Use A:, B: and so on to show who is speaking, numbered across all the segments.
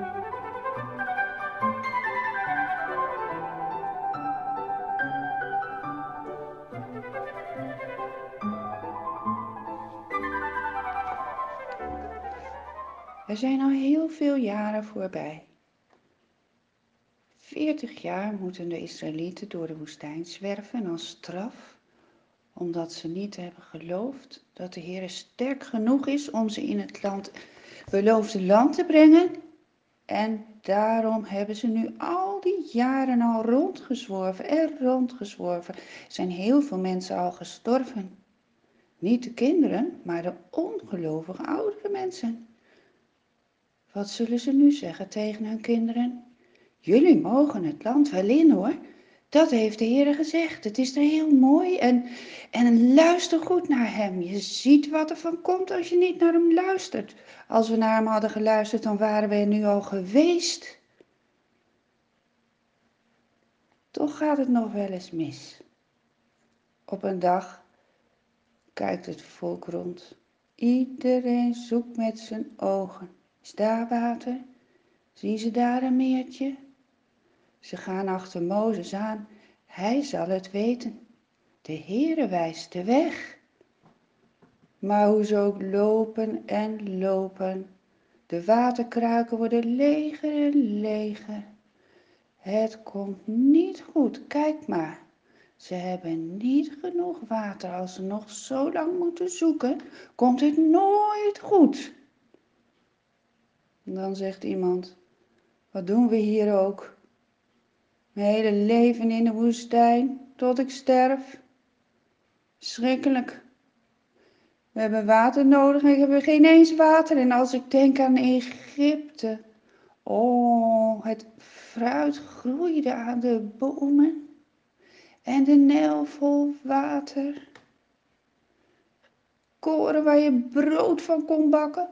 A: Er zijn al heel veel jaren voorbij. 40 jaar moeten de Israëlieten door de woestijn zwerven als straf, omdat ze niet hebben geloofd dat de Heer sterk genoeg is om ze in het beloofde land te brengen. En daarom hebben ze nu al die jaren al rondgezworven. Er zijn heel veel mensen al gestorven. Niet de kinderen, maar de ongelovige oudere mensen. Wat zullen ze nu zeggen tegen hun kinderen? Jullie mogen het land wel in hoor. Dat heeft de Heer gezegd. Het is er heel mooi en luister goed naar hem. Je ziet wat er van komt als je niet naar hem luistert. Als we naar hem hadden geluisterd, dan waren we er nu al geweest. Toch gaat het nog wel eens mis. Op een dag kijkt het volk rond. Iedereen zoekt met zijn ogen. Is daar water? Zien ze daar een meertje? Ze gaan achter Mozes aan. Hij zal het weten. De Heere wijst de weg. Maar hoe ze ook lopen en lopen, de waterkruiken worden leger en leger. Het komt niet goed, kijk maar. Ze hebben niet genoeg water. Als ze nog zo lang moeten zoeken, komt het nooit goed. En dan zegt iemand, wat doen we hier ook? Mijn hele leven in de woestijn, tot ik sterf. Schrikkelijk. We hebben water nodig en we hebben geen eens water. En als ik denk aan Egypte. Oh, het fruit groeide aan de bomen. En de Nijl vol water. Koren waar je brood van kon bakken.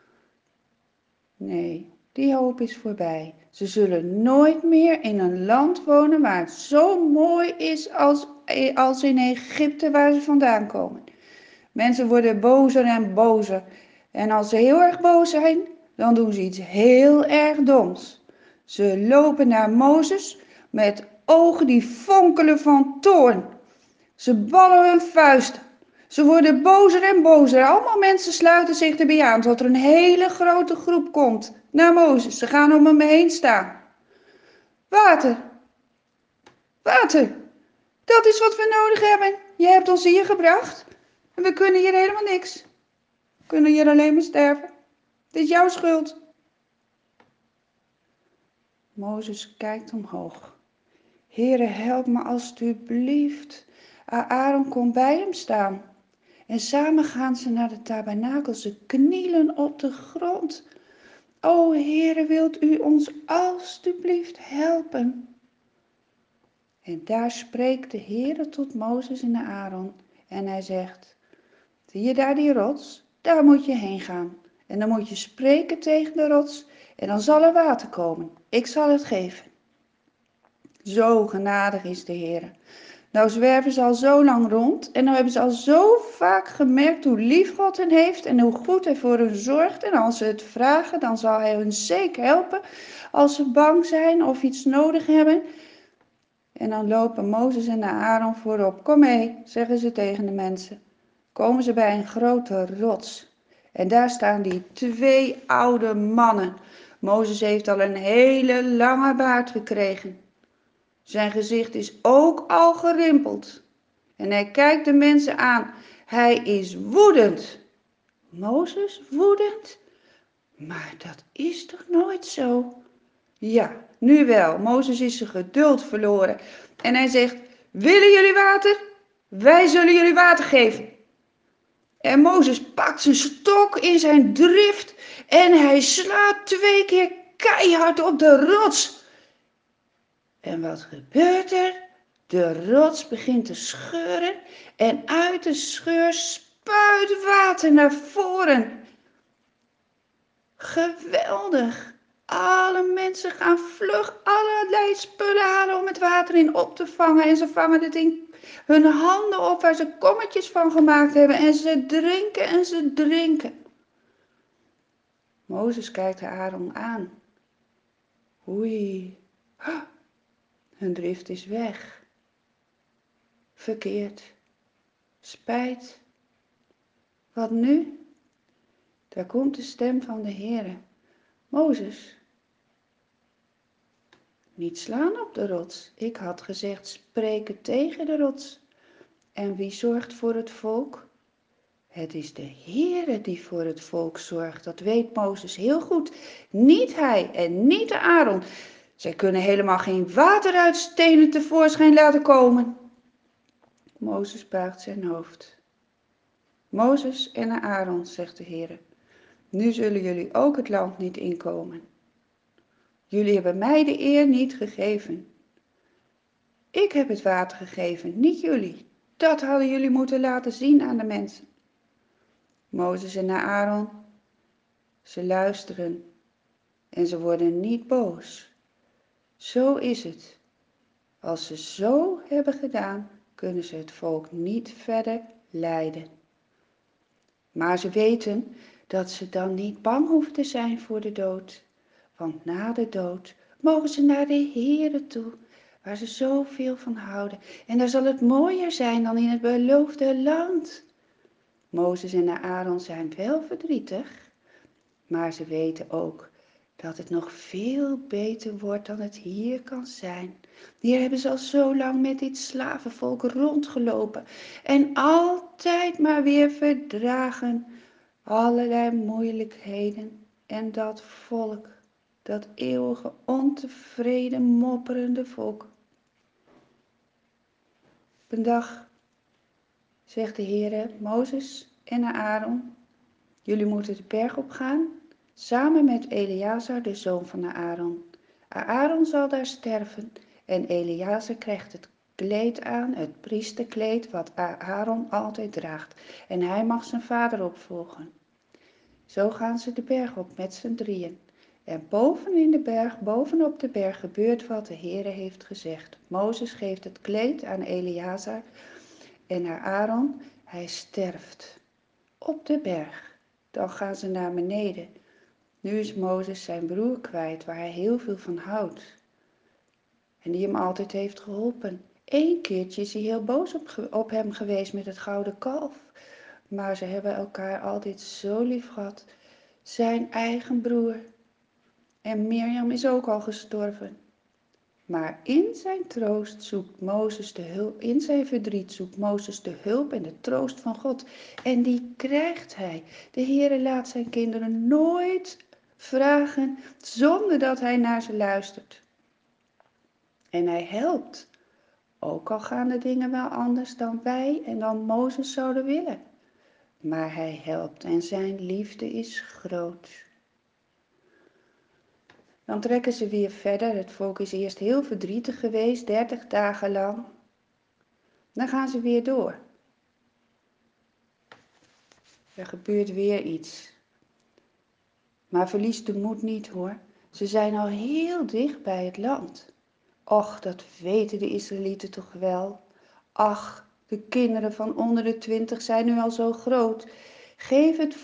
A: Nee, die hoop is voorbij. Ze zullen nooit meer in een land wonen waar het zo mooi is als in Egypte waar ze vandaan komen. Mensen worden bozer en bozer. En als ze heel erg boos zijn, dan doen ze iets heel erg doms. Ze lopen naar Mozes met ogen die fonkelen van toorn. Ze ballen hun vuisten. Ze worden bozer en bozer. Allemaal mensen sluiten zich erbij aan tot er een hele grote groep komt naar Mozes. Ze gaan om hem heen staan. Water, water, dat is wat we nodig hebben. Je hebt ons hier gebracht en we kunnen hier helemaal niks. We kunnen hier alleen maar sterven. Het is jouw schuld. Mozes kijkt omhoog. Heere, help me alstublieft. Aaron komt bij hem staan. En samen gaan ze naar de tabernakel. Ze knielen op de grond. O Heere, wilt u ons alstublieft helpen? En daar spreekt de Heere tot Mozes en Aaron. En hij zegt, zie je daar die rots? Daar moet je heen gaan. En dan moet je spreken tegen de rots. En dan zal er water komen. Ik zal het geven. Zo genadig is de Heere. Nou zwerven ze al zo lang rond en nou hebben ze al zo vaak gemerkt hoe lief God hen heeft en hoe goed hij voor hen zorgt. En als ze het vragen, dan zal hij hun zeker helpen als ze bang zijn of iets nodig hebben. En dan lopen Mozes en Aaron voorop. Kom mee, zeggen ze tegen de mensen. Komen ze bij een grote rots. En daar staan die 2 oude mannen. Mozes heeft al een hele lange baard gekregen. Zijn gezicht is ook al gerimpeld. En hij kijkt de mensen aan. Hij is woedend. Mozes woedend? Maar dat is toch nooit zo? Ja, nu wel. Mozes is zijn geduld verloren. En hij zegt, willen jullie water? Wij zullen jullie water geven. En Mozes pakt zijn stok in zijn drift en hij slaat 2 keer keihard op de rots. En wat gebeurt er? De rots begint te scheuren en uit de scheur spuit water naar voren. Geweldig! Alle mensen gaan vlug allerlei spullen halen om het water in op te vangen. En ze vangen het in hun handen op waar ze kommetjes van gemaakt hebben. En ze drinken en ze drinken. Mozes kijkt Aaron aan. Oei, hun drift is weg. Verkeerd. Spijt. Wat nu? Daar komt de stem van de Heere. Mozes, niet slaan op de rots. Ik had gezegd spreken tegen de rots. En wie zorgt voor het volk? Het is de Heere die voor het volk zorgt. Dat weet Mozes heel goed. Niet hij en niet de Aaron. Zij kunnen helemaal geen water uit stenen tevoorschijn laten komen. Mozes buigt zijn hoofd. Mozes en Aaron, zegt de Heere. Nu zullen jullie ook het land niet inkomen. Jullie hebben mij de eer niet gegeven. Ik heb het water gegeven, niet jullie. Dat hadden jullie moeten laten zien aan de mensen. Mozes en Aaron, ze luisteren en ze worden niet boos. Zo is het. Als ze zo hebben gedaan, kunnen ze het volk niet verder leiden. Maar ze weten dat ze dan niet bang hoeven te zijn voor de dood. Want na de dood mogen ze naar de Heere toe, waar ze zoveel van houden. En daar zal het mooier zijn dan in het beloofde land. Mozes en Aaron zijn wel verdrietig, maar ze weten ook dat het nog veel beter wordt dan het hier kan zijn. Hier hebben ze al zo lang met dit slavenvolk rondgelopen en altijd maar weer verdragen. Allerlei moeilijkheden en dat volk, dat eeuwige ontevreden mopperende volk. Op een dag zegt de Heere, Mozes en Aaron, jullie moeten de berg opgaan, samen met Eleazar, de zoon van Aaron. Aaron zal daar sterven en Eleazar krijgt het kleed aan, het priesterkleed wat Aaron altijd draagt. En hij mag zijn vader opvolgen. Zo gaan ze de berg op met z'n drieën. En bovenop de berg gebeurt wat de Heere heeft gezegd. Mozes geeft het kleed aan Eleazar en naar Aaron. Hij sterft op de berg. Dan gaan ze naar beneden. Nu is Mozes zijn broer kwijt, waar hij heel veel van houdt. En die hem altijd heeft geholpen. Eén keertje is hij heel boos op hem geweest met het gouden kalf. Maar ze hebben elkaar altijd zo lief gehad. Zijn eigen broer. En Mirjam is ook al gestorven. Maar in zijn troost zoekt Mozes de hulp, in zijn verdriet zoekt Mozes de hulp en de troost van God. En die krijgt hij. De Heere laat zijn kinderen nooit vragen zonder dat hij naar ze luistert. En hij helpt. Ook al gaan de dingen wel anders dan wij en dan Mozes zouden willen. Maar hij helpt en zijn liefde is groot. Dan trekken ze weer verder. Het volk is eerst heel verdrietig geweest, 30 dagen lang. Dan gaan ze weer door. Er gebeurt weer iets. Maar verlies de moed niet hoor. Ze zijn al heel dicht bij het land. Och, dat weten de Israëlieten toch wel. Ach, de kinderen van onder de 20 zijn nu al zo groot. Geef het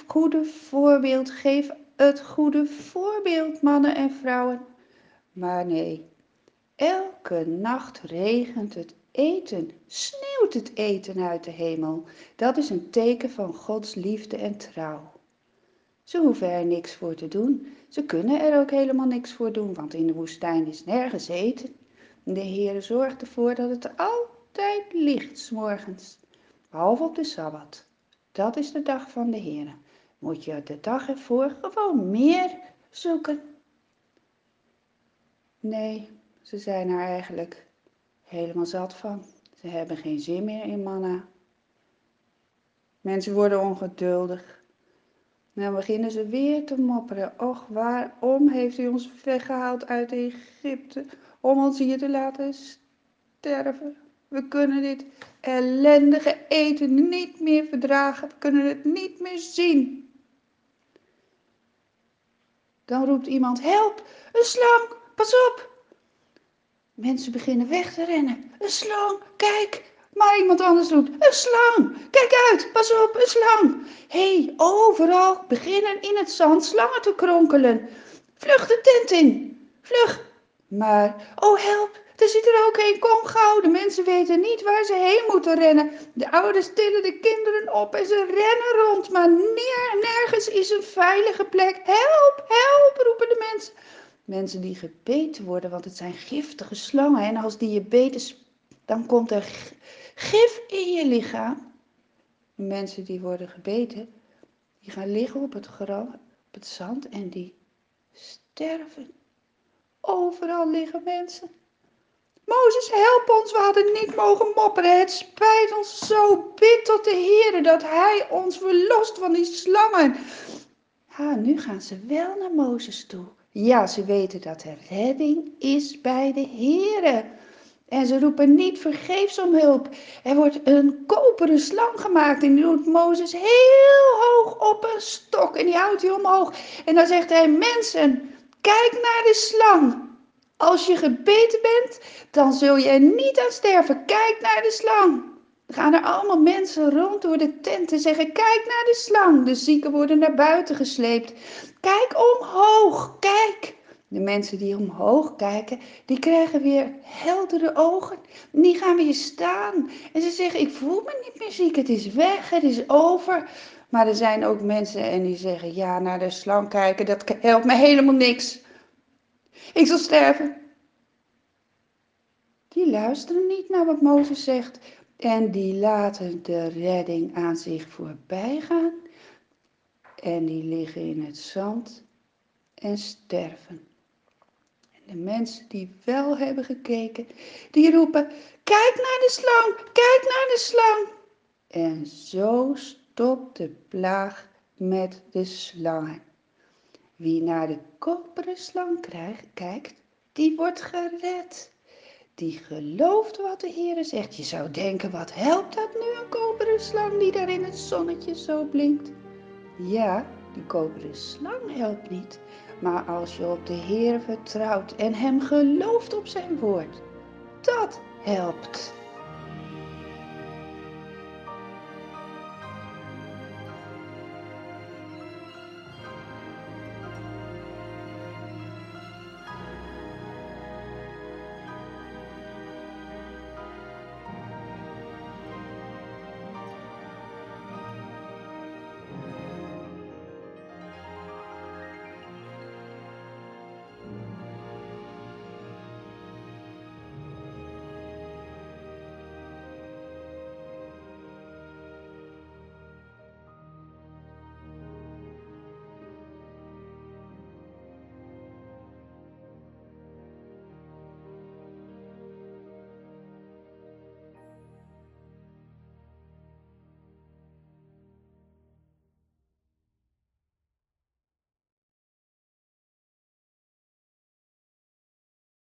A: goede voorbeeld, mannen en vrouwen. Maar nee, elke nacht regent het eten, sneeuwt het eten uit de hemel. Dat is een teken van Gods liefde en trouw. Ze hoeven er niks voor te doen. Ze kunnen er ook helemaal niks voor doen, want in de woestijn is nergens eten. De Heere zorgt ervoor dat het altijd licht 's morgens, behalve op de Sabbat. Dat is de dag van de Heere. Moet je de dag ervoor gewoon meer zoeken. Nee, ze zijn er eigenlijk helemaal zat van. Ze hebben geen zin meer in manna. Mensen worden ongeduldig. Dan beginnen ze weer te mopperen. Och, waarom heeft u ons weggehaald uit Egypte om ons hier te laten sterven? We kunnen dit ellendige eten niet meer verdragen. We kunnen het niet meer zien. Dan roept iemand, help, een slang, pas op. Mensen beginnen weg te rennen. Een slang, kijk. Maar iemand anders roept, een slang, kijk uit, pas op, een slang. Hé, overal beginnen in het zand slangen te kronkelen. Vlug de tent in, vlug, Maar, oh help, er zit er ook een, kom gauw. De mensen weten niet waar ze heen moeten rennen. De ouders tillen de kinderen op en ze rennen rond, maar nergens is een veilige plek. Help, help, roepen de mensen. Mensen die gebeten worden, want het zijn giftige slangen. En als die je beten, dan komt er gif in je lichaam. Mensen die worden gebeten, die gaan liggen op het gras, op het zand en die sterven. Overal liggen mensen. Mozes, help ons, we hadden niet mogen mopperen. Het spijt ons zo. Bid tot de Heere dat hij ons verlost van die slangen. Ja, nu gaan ze wel naar Mozes toe. Ja, ze weten dat er redding is bij de Heere. En ze roepen niet vergeefs om hulp. Er wordt een koperen slang gemaakt en die doet Mozes heel hoog op een stok en die houdt hij omhoog. En dan zegt hij, mensen, kijk naar de slang. Als je gebeten bent, dan zul je er niet aan sterven. Kijk naar de slang. Dan gaan er allemaal mensen rond door de tent en zeggen, kijk naar de slang. De zieken worden naar buiten gesleept. Kijk omhoog, kijk. De mensen die omhoog kijken, die krijgen weer heldere ogen. Die gaan weer staan. En ze zeggen, ik voel me niet meer ziek, het is weg, het is over. Maar er zijn ook mensen en die zeggen, ja, naar de slang kijken, dat helpt me helemaal niks. Ik zal sterven. Die luisteren niet naar wat Mozes zegt en die laten de redding aan zich voorbij gaan. En die liggen in het zand en sterven. De mensen die wel hebben gekeken, die roepen, kijk naar de slang, kijk naar de slang. En zo stopt de plaag met de slangen. Wie naar de koperen slang kijkt, die wordt gered. Die gelooft wat de Heere zegt. Je zou denken, wat helpt dat nu, een koperen slang die daar in het zonnetje zo blinkt? Ja, die koperen slang helpt niet. Maar als je op de Heer vertrouwt en hem gelooft op zijn woord, dat helpt.